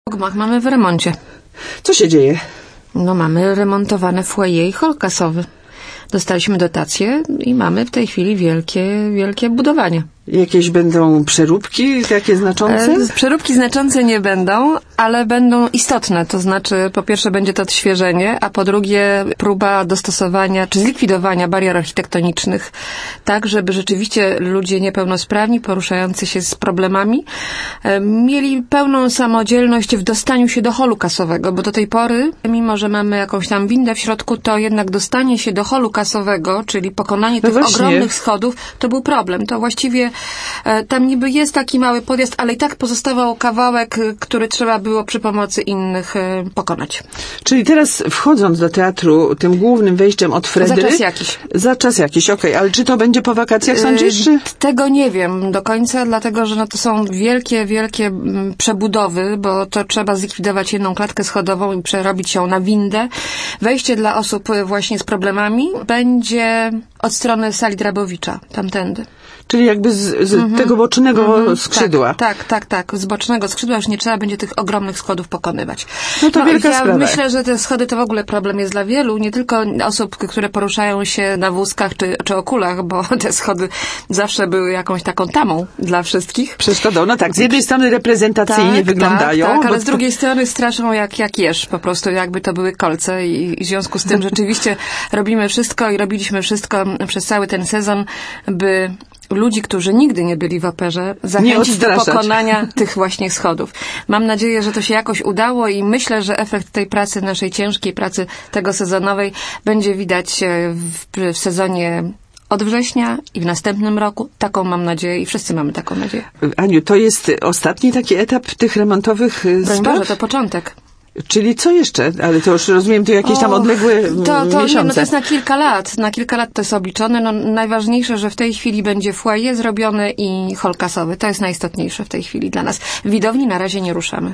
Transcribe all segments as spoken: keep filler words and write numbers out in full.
Gmach mamy w remoncie. Co się dzieje? No mamy remontowane foyer i hol kasowy. Dostaliśmy dotacje i mamy w tej chwili wielkie, wielkie budowanie. Jakieś będą przeróbki takie znaczące? E, przeróbki znaczące nie będą, ale będą istotne. To znaczy, po pierwsze będzie to odświeżenie, a po drugie próba dostosowania czy zlikwidowania barier architektonicznych, tak żeby rzeczywiście ludzie niepełnosprawni, poruszający się z problemami, e, mieli pełną samodzielność w dostaniu się do holu kasowego, bo do tej pory, mimo że mamy jakąś tam windę w środku, to jednak dostanie się do holu kasowego, czyli pokonanie no tych właśnie. ogromnych schodów, to był problem. To właściwie tam niby jest taki mały podjazd, ale i tak pozostawał kawałek, który trzeba było przy pomocy innych pokonać. Czyli teraz wchodząc do teatru tym głównym wejściem od Fredry... Za czas jakiś. Za czas jakiś, okej. Okay. Ale czy to będzie po wakacjach, sądzisz? Czy? Tego nie wiem do końca, dlatego że no to są wielkie, wielkie przebudowy, bo to trzeba zlikwidować jedną klatkę schodową i przerobić ją na windę. Wejście dla osób właśnie z problemami będzie od strony sali Drabowicza, tamtędy. Czyli jakby z, z mm-hmm. tego bocznego mm-hmm. skrzydła. Tak, tak, tak, tak. Z bocznego skrzydła już nie trzeba będzie tych ogromnych schodów pokonywać. No to no, wielka ja sprawa. myślę, że te schody to w ogóle problem jest dla wielu, nie tylko osób, które poruszają się na wózkach czy, czy o kulach, bo te schody zawsze były jakąś taką tamą dla wszystkich. Przeszkodą. No tak, z jednej strony reprezentacyjnie tak, wyglądają. Tak, tak, ale bo... z drugiej strony straszą jak, jak jesz, po prostu jakby to były kolce i, i w związku z tym rzeczywiście robimy wszystko i robiliśmy wszystko przez cały ten sezon, by ludzi, którzy nigdy nie byli w operze, zachęcić do pokonania tych właśnie schodów. Mam nadzieję, że to się jakoś udało i myślę, że efekt tej pracy, naszej ciężkiej pracy tego sezonowej będzie widać w, w sezonie od września i w następnym roku. Taką mam nadzieję i wszyscy mamy taką nadzieję. Aniu, to jest ostatni taki etap tych remontowych spraw? Broń Boże, to początek. Czyli co jeszcze? Ale to już rozumiem, to jakieś tam odległe to, to, miesiące. Nie, no to jest na kilka lat. Na kilka lat to jest obliczone. No, najważniejsze, że w tej chwili będzie foyer zrobione i hol kasowy. To jest najistotniejsze w tej chwili dla nas. Widowni na razie nie ruszamy.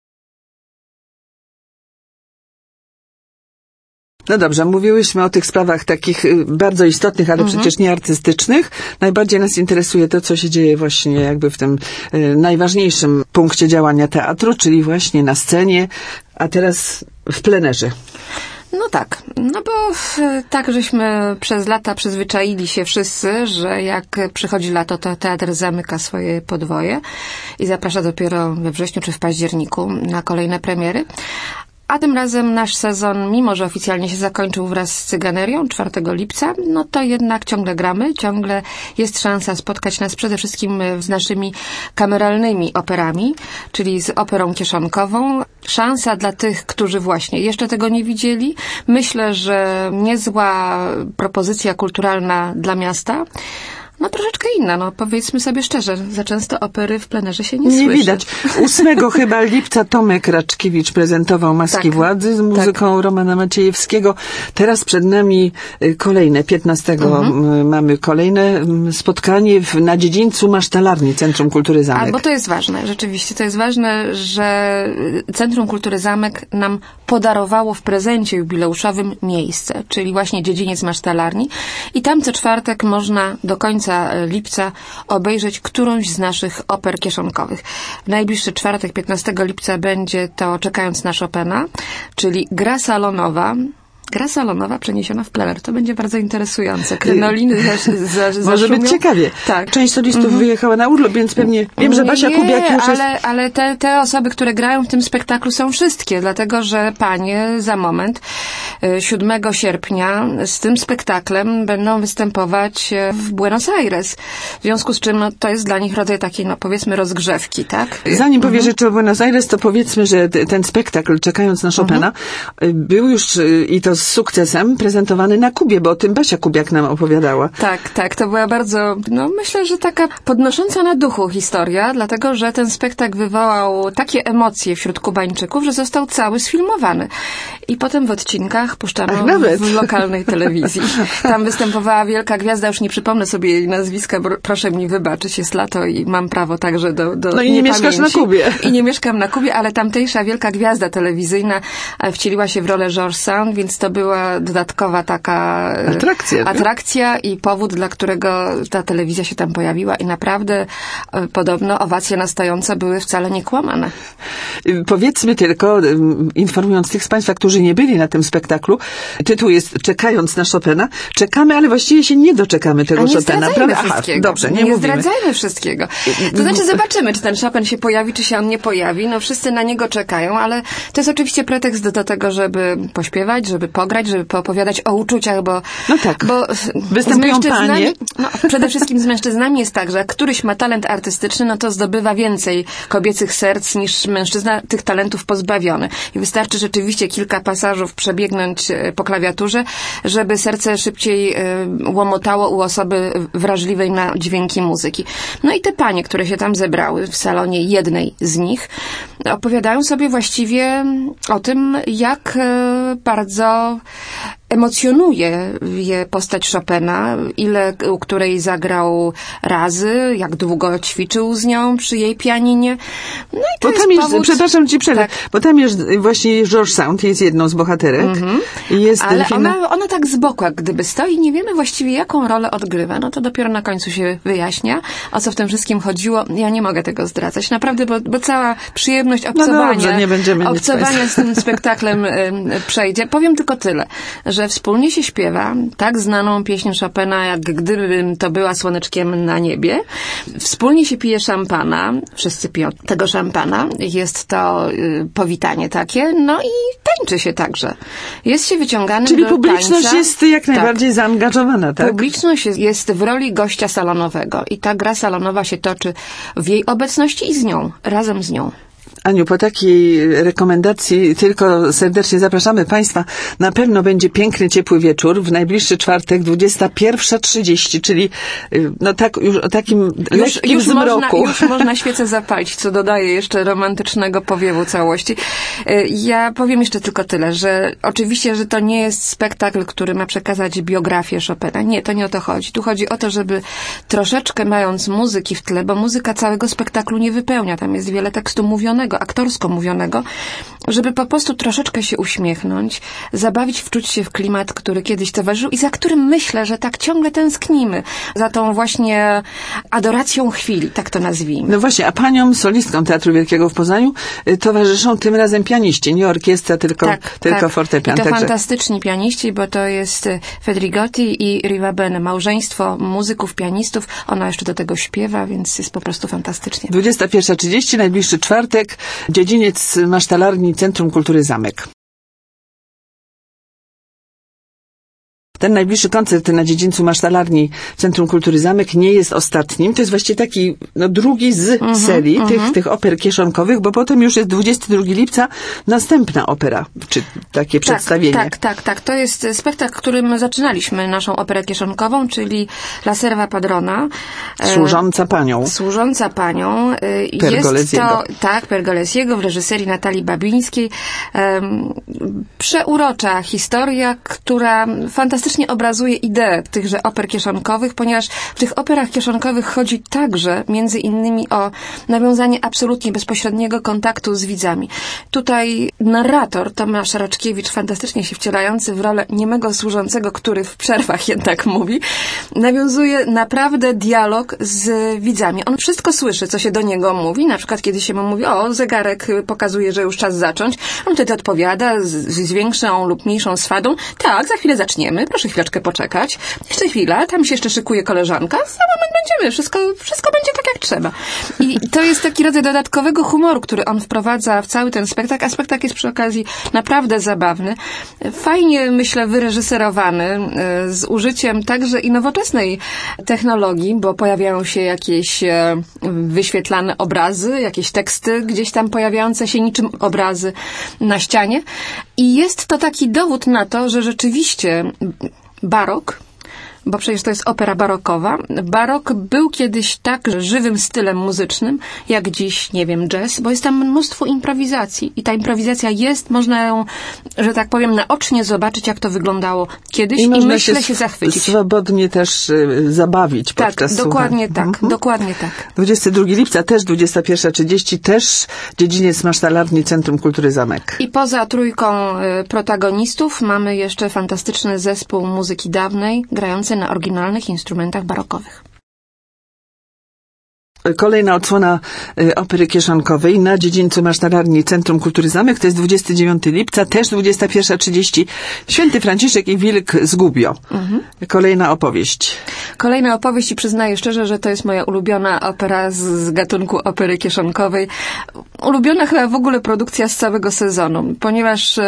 No dobrze, mówiłyśmy o tych sprawach takich bardzo istotnych, ale mhm. przecież nie artystycznych. Najbardziej nas interesuje to, co się dzieje właśnie jakby w tym y, najważniejszym punkcie działania teatru, czyli właśnie na scenie, a teraz w plenerze. No tak, no bo tak żeśmy przez lata przyzwyczaili się wszyscy, że jak przychodzi lato, to teatr zamyka swoje podwoje i zaprasza dopiero we wrześniu czy w październiku na kolejne premiery. A tym razem nasz sezon, mimo że oficjalnie się zakończył wraz z Cyganerią czwartego lipca, no to jednak ciągle gramy, ciągle jest szansa spotkać nas przede wszystkim z naszymi kameralnymi operami, czyli z operą kieszonkową. Szansa dla tych, którzy właśnie jeszcze tego nie widzieli. Myślę, że niezła propozycja kulturalna dla miasta. No troszeczkę inna, no powiedzmy sobie szczerze, za często opery w plenerze się nie, nie słyszy. Nie widać. ósmego chyba lipca Tomek Raczkiewicz prezentował Maski tak, Władzy z muzyką tak. Romana Maciejewskiego. Teraz przed nami kolejne, piętnastego mhm. mamy kolejne spotkanie w, na dziedzińcu Masztalarni Centrum Kultury Zamek. A, bo to jest ważne, rzeczywiście. To jest ważne, że Centrum Kultury Zamek nam podarowało w prezencie jubileuszowym miejsce, czyli właśnie dziedziniec Masztalarni. I tam co czwartek można do końca lipca obejrzeć którąś z naszych oper kieszonkowych. W najbliższy czwartek, piętnastego lipca będzie to Czekając na Chopina, czyli gra salonowa, Gra salonowa przeniesiona w plener. To będzie bardzo interesujące. Krynoliny za, za, Może być ciekawie. Tak. Część solistów mm-hmm. wyjechała na urlop, więc pewnie wiem, że Basia nie, Kubiak już ale, jest... ale te, te osoby, które grają w tym spektaklu są wszystkie, dlatego że panie za moment siódmego sierpnia z tym spektaklem będą występować w Buenos Aires. W związku z czym no, to jest dla nich rodzaj takiej, no powiedzmy, rozgrzewki, tak? Zanim mhm. powiesz rzeczy o Buenos Aires, to powiedzmy, że ten spektakl Czekając na Chopina mhm. był już i to z sukcesem prezentowany na Kubie, bo o tym Basia Kubiak nam opowiadała. Tak, tak. To była bardzo, no myślę, że taka podnosząca na duchu historia, dlatego, że ten spektakl wywołał takie emocje wśród Kubańczyków, że został cały sfilmowany. I potem w odcinkach puszczano Ach, w lokalnej telewizji. Tam występowała wielka gwiazda, już nie przypomnę sobie jej nazwiska, bo proszę mi wybaczyć, jest lato i mam prawo także do, do No i nie mieszkasz na Kubie. I nie mieszkam na Kubie, ale tamtejsza wielka gwiazda telewizyjna wcieliła się w rolę George Sand, więc to to była dodatkowa taka atrakcja, atrakcja i powód, dla którego ta telewizja się tam pojawiła i naprawdę e, podobno owacje na stojąco były wcale niekłamane. Powiedzmy tylko, informując tych z Państwa, którzy nie byli na tym spektaklu, tytuł jest Czekając na Chopina. Czekamy, ale właściwie się nie doczekamy tego A nie Chopina. Prawda? Aha, wszystkiego. dobrze, nie, nie mówimy. zdradzajmy wszystkiego. To znaczy zobaczymy, czy ten Chopin się pojawi, czy się on nie pojawi. No wszyscy na niego czekają, ale to jest oczywiście pretekst do, do tego, żeby pośpiewać, żeby pograć, żeby poopowiadać o uczuciach, bo... No tak. Bo występują panie. No, przede wszystkim z mężczyznami jest tak, że jak któryś ma talent artystyczny, no to zdobywa więcej kobiecych serc niż mężczyzna tych talentów pozbawiony. I wystarczy rzeczywiście kilka pasażów przebiegnąć po klawiaturze, żeby serce szybciej łomotało u osoby wrażliwej na dźwięki muzyki. No i te panie, które się tam zebrały w salonie jednej z nich, opowiadają sobie właściwie o tym, jak bardzo emocjonuje je postać Chopina, ile u której zagrał razy, jak długo ćwiczył z nią przy jej pianinie. No i to bo jest tam jest, powód... przepraszam ci przerwę, tak. bo tam jest właśnie George Sand, jest jedną z bohaterek. Mm-hmm. I jest Ale Delfina... ona, ona tak z boku, jak gdyby stoi, nie wiemy właściwie, jaką rolę odgrywa. No to dopiero na końcu się wyjaśnia, o co w tym wszystkim chodziło. Ja nie mogę tego zdradzać. Naprawdę, bo, bo cała przyjemność obcowania, no dobrze, nie będziemy obcowania z tym spektaklem y, przejdzie. Powiem tylko tyle, że wspólnie się śpiewa tak znaną pieśń Chopina, jak gdybym to była słoneczkiem na niebie. Wspólnie się pije szampana. Wszyscy piją tego szampana. Jest to y, powitanie takie. No i tańczy się także. Jest się wyciągany Czyli do publiczność tańca. jest jak najbardziej tak. zaangażowana, tak? Publiczność jest, jest w roli gościa salonowego. I ta gra salonowa się toczy w jej obecności i z nią. Razem z nią. Aniu, po takiej rekomendacji tylko serdecznie zapraszamy Państwa. Na pewno będzie piękny, ciepły wieczór w najbliższy czwartek, dwudziesta pierwsza trzydzieści, czyli no tak, już o takim już, lekkim już zmroku. Można, już można świecę zapalić, co dodaje jeszcze romantycznego powiewu całości. Ja powiem jeszcze tylko tyle, że oczywiście, że to nie jest spektakl, który ma przekazać biografię Chopina. Nie, to nie o to chodzi. Tu chodzi o to, żeby troszeczkę mając muzyki w tle, bo muzyka całego spektaklu nie wypełnia. Tam jest wiele tekstu mówionego, aktorsko mówionego, żeby po prostu troszeczkę się uśmiechnąć, zabawić, wczuć się w klimat, który kiedyś towarzyszył i za którym myślę, że tak ciągle tęsknimy. Za tą właśnie adoracją chwili, tak to nazwijmy. No właśnie, a paniom solistkom Teatru Wielkiego w Poznaniu towarzyszą tym razem pianiści, nie orkiestra, tylko, tak, tylko tak. fortepian. I to także... fantastyczni pianiści, bo to jest Fedrigotti i Riva Bene, małżeństwo muzyków, pianistów. Ona jeszcze do tego śpiewa, więc jest po prostu fantastycznie. dwudziesta pierwsza trzydzieści, najbliższy czwartek, dziedziniec Masztalarni, Centrum Kultury Zamek. Ten najbliższy koncert na dziedzińcu Masztalarni Centrum Kultury Zamek nie jest ostatnim. To jest właściwie taki no, drugi z mm-hmm, serii mm-hmm. tych, tych oper kieszonkowych, bo potem już jest dwudziestego drugiego lipca następna opera, czy takie tak, przedstawienie. Tak, tak, tak. To jest spektakl, którym zaczynaliśmy naszą operę kieszonkową, czyli La Serva Padrona. Służąca panią. E, służąca panią. E, Pergolesiego. Jest to, tak, Pergolesiego w reżyserii Natalii Babińskiej. E, przeurocza historia, która fantastycznie obrazuje ideę tychże oper kieszonkowych, ponieważ w tych operach kieszonkowych chodzi także między innymi o nawiązanie absolutnie bezpośredniego kontaktu z widzami. Tutaj narrator Tomasz Raczkiewicz, fantastycznie się wcielający w rolę niemego służącego, który w przerwach jednak mówi, nawiązuje naprawdę dialog z widzami. On wszystko słyszy, co się do niego mówi. Na przykład kiedy się mu mówi, o, zegarek pokazuje, że już czas zacząć. On wtedy odpowiada z, z większą lub mniejszą swadą. Tak, za chwilę zaczniemy. Proszę chwileczkę poczekać. Jeszcze chwila, tam się jeszcze szykuje koleżanka. Za moment będziemy. Wszystko, wszystko będzie tak, jak trzeba. I to jest taki rodzaj dodatkowego humoru, który on wprowadza w cały ten spektakl, a spektakl jest przy okazji naprawdę zabawny. Fajnie, myślę, wyreżyserowany, z użyciem także i nowoczesnej technologii, bo pojawiają się jakieś wyświetlane obrazy, jakieś teksty gdzieś tam pojawiające się niczym obrazy na ścianie. I jest to taki dowód na to, że rzeczywiście barok bo przecież to jest opera barokowa. Barok był kiedyś tak żywym stylem muzycznym, jak dziś, nie wiem, jazz, bo jest tam mnóstwo improwizacji. I ta improwizacja jest, można ją, że tak powiem, naocznie zobaczyć, jak to wyglądało kiedyś i, i myślę się, się zachwycić. Swobodnie też y, zabawić tak, podczas dokładnie słuchania. tak, mhm. dokładnie tak. dwudziestego drugiego lipca, też dwudziesta pierwsza trzydzieści, też dziedziniec Masztalarni, Centrum Kultury Zamek. I poza trójką y, protagonistów mamy jeszcze fantastyczny zespół muzyki dawnej, grający na oryginalnych instrumentach barokowych. Kolejna odsłona y, opery kieszonkowej na dziedzińcu Masztalarni, Centrum Kultury Zamek. To jest dwudziestego dziewiątego lipca, też dwudziesta pierwsza trzydzieści. Święty Franciszek i Wilk z Gubbio. Mhm. Kolejna opowieść. Kolejna opowieść i przyznaję szczerze, że to jest moja ulubiona opera z, z gatunku opery kieszonkowej. Ulubiona chyba w ogóle produkcja z całego sezonu, ponieważ y,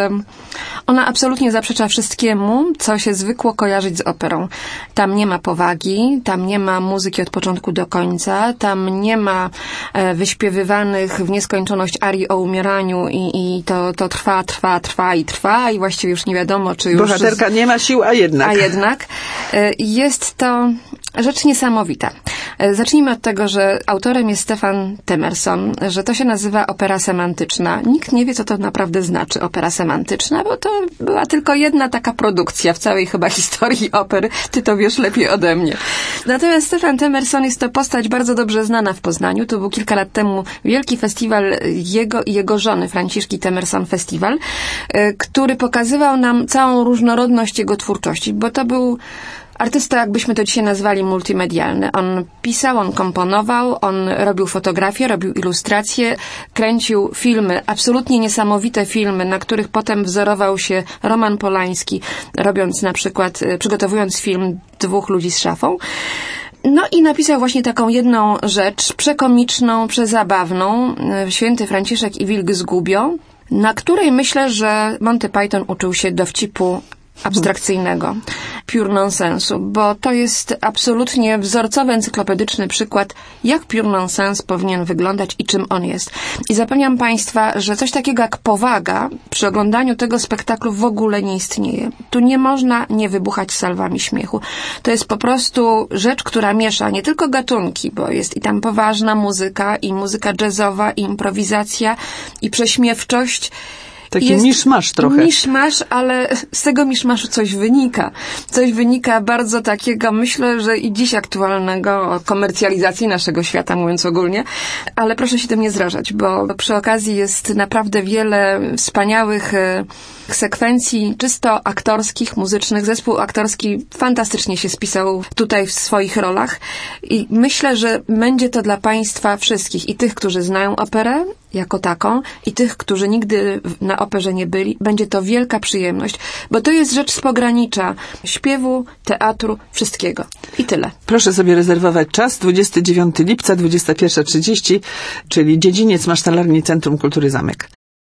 ona absolutnie zaprzecza wszystkiemu, co się zwykło kojarzyć z operą. Tam nie ma powagi, tam nie ma muzyki od początku do końca, tam nie ma e, wyśpiewywanych w nieskończoność arii o umieraniu i, i to, to trwa, trwa, trwa i trwa i właściwie już nie wiadomo, czy już... Bohaterka nie ma sił, a jednak. A jednak. E, jest to rzecz niesamowita. E, zacznijmy od tego, że autorem jest Stefan Temerson, że to się nazywa opera semantyczna. Nikt nie wie, co to naprawdę znaczy opera semantyczna, bo to była tylko jedna taka produkcja w całej chyba historii opery. Ty to wiesz lepiej ode mnie. Natomiast Stefan Temerson jest to postać bardzo dobrze znana w Poznaniu. To był kilka lat temu wielki festiwal jego i jego żony, Franciszki Temerson Festiwal, który pokazywał nam całą różnorodność jego twórczości, bo to był artysta, jakbyśmy to dzisiaj nazwali, multimedialny. On pisał, on komponował, on robił fotografie, robił ilustracje, kręcił filmy, absolutnie niesamowite filmy, na których potem wzorował się Roman Polański, robiąc na przykład, przygotowując film Dwóch ludzi z szafą. No i napisał właśnie taką jedną rzecz, przekomiczną, przezabawną, Święty Franciszek i Wilk z Gubbio, na której myślę, że Monty Python uczył się dowcipu abstrakcyjnego, pure nonsensu, bo to jest absolutnie wzorcowy, encyklopedyczny przykład, jak pure nonsense powinien wyglądać i czym on jest. I zapewniam Państwa, że coś takiego jak powaga przy oglądaniu tego spektaklu w ogóle nie istnieje. Tu nie można nie wybuchać salwami śmiechu. To jest po prostu rzecz, która miesza nie tylko gatunki, bo jest i tam poważna muzyka, i muzyka jazzowa, i improwizacja, i prześmiewczość. Taki miszmasz trochę. Miszmasz, ale z tego miszmaszu coś wynika. Coś wynika bardzo takiego, myślę, że i dziś aktualnego, o komercjalizacji naszego świata, mówiąc ogólnie. Ale proszę się tym nie zrażać, bo przy okazji jest naprawdę wiele wspaniałych sekwencji, czysto aktorskich, muzycznych. Zespół aktorski fantastycznie się spisał tutaj w swoich rolach i myślę, że będzie to dla Państwa wszystkich, i tych, którzy znają operę jako taką, i tych, którzy nigdy na operze nie byli, będzie to wielka przyjemność, bo to jest rzecz z pogranicza śpiewu, teatru, wszystkiego. I tyle. Proszę sobie rezerwować czas, dwudziestego dziewiątego lipca, dwudziesta pierwsza trzydzieści, czyli dziedziniec Masztalarni, Centrum Kultury Zamek.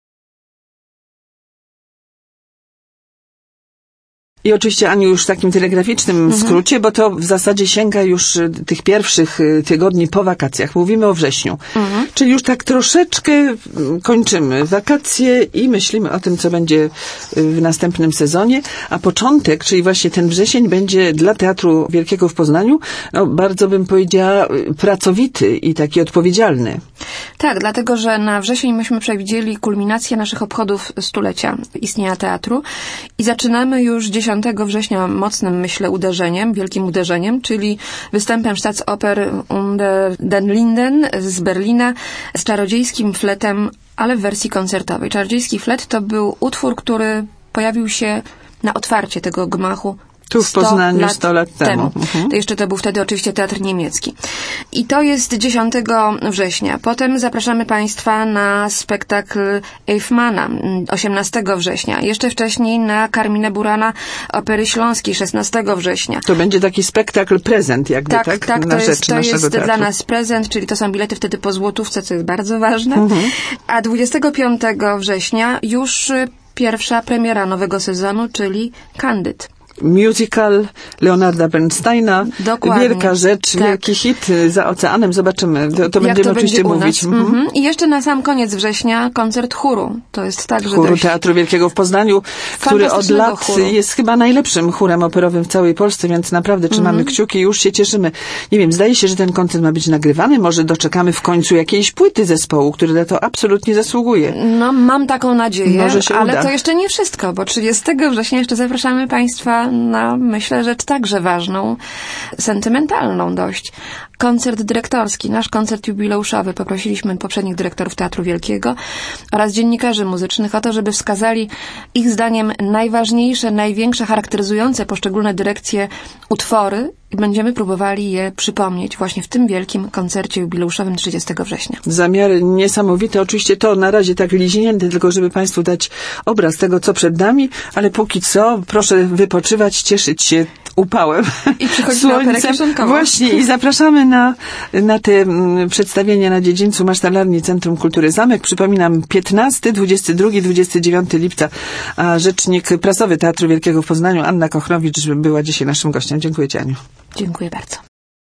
I oczywiście, Aniu, już w takim telegraficznym mhm. skrócie, bo to w zasadzie sięga już tych pierwszych tygodni po wakacjach. Mówimy o wrześniu. Mhm. Czyli już tak troszeczkę kończymy wakacje i myślimy o tym, co będzie w następnym sezonie. A początek, czyli właśnie ten wrzesień, będzie dla Teatru Wielkiego w Poznaniu, no, bardzo bym powiedziała, pracowity i taki odpowiedzialny. Tak, dlatego, że na wrzesień myśmy przewidzieli kulminację naszych obchodów stulecia istnienia teatru i zaczynamy już dziesiątego września mocnym, myślę, uderzeniem, wielkim uderzeniem, czyli występem Staatsoper Unter den Linden z Berlina z czarodziejskim fletem, ale w wersji koncertowej. Czarodziejski flet to był utwór, który pojawił się na otwarcie tego gmachu tu w Poznaniu sto lat temu. temu. Mhm. To jeszcze to był wtedy oczywiście teatr niemiecki. I to jest dziesiątego września. Potem zapraszamy Państwa na spektakl Eichmana osiemnastego września. Jeszcze wcześniej na Carminę Burana Opery Śląskiej szesnastego września. To będzie taki spektakl prezent jakby, tak? Tak, tak. Na to rzecz jest, to jest teatru. dla nas prezent, czyli to są bilety wtedy po złotówce, co jest bardzo ważne. Mhm. A dwudziestego piątego września już pierwsza premiera nowego sezonu, czyli Candid. musical Leonarda Bernsteina. Dokładnie. Wielka rzecz, tak. wielki hit za oceanem. Zobaczymy. To, to Jak będziemy to oczywiście będzie mówić. Mhm. I jeszcze na sam koniec września koncert chóru. To jest tak, że Chóru dość... Teatru Wielkiego w Poznaniu, który od lat chóru. jest chyba najlepszym chórem operowym w całej Polsce, więc naprawdę trzymamy Mhm. kciuki i już się cieszymy. Nie wiem, zdaje się, że ten koncert ma być nagrywany. Może doczekamy w końcu jakiejś płyty zespołu, który na to absolutnie zasługuje. No, mam taką nadzieję, Może się ale uda. to jeszcze nie wszystko, bo trzydziestego września jeszcze zapraszamy Państwa na, myślę, rzecz także ważną, sentymentalną dość. Koncert dyrektorski, nasz koncert jubileuszowy. Poprosiliśmy poprzednich dyrektorów Teatru Wielkiego oraz dziennikarzy muzycznych o to, żeby wskazali ich zdaniem najważniejsze, największe, charakteryzujące poszczególne dyrekcje utwory i będziemy próbowali je przypomnieć właśnie w tym wielkim koncercie jubileuszowym trzydziestego września. Zamiary niesamowite. Oczywiście to na razie tak liźnięte, tylko żeby Państwu dać obraz tego, co przed nami, ale póki co proszę wypoczywać, cieszyć się upałem. I przychodzić na operę kieszonkową. Właśnie i zapraszamy na, na te mm, przedstawienia na dziedzińcu Masztalarni Centrum Kultury Zamek. Przypominam, piętnastego, dwudziestego drugiego, dwudziestego dziewiątego lipca, a rzecznik prasowy Teatru Wielkiego w Poznaniu, Anna Kochrowicz, była dzisiaj naszym gościem. Dziękuję Ci, Aniu. Dziękuję bardzo.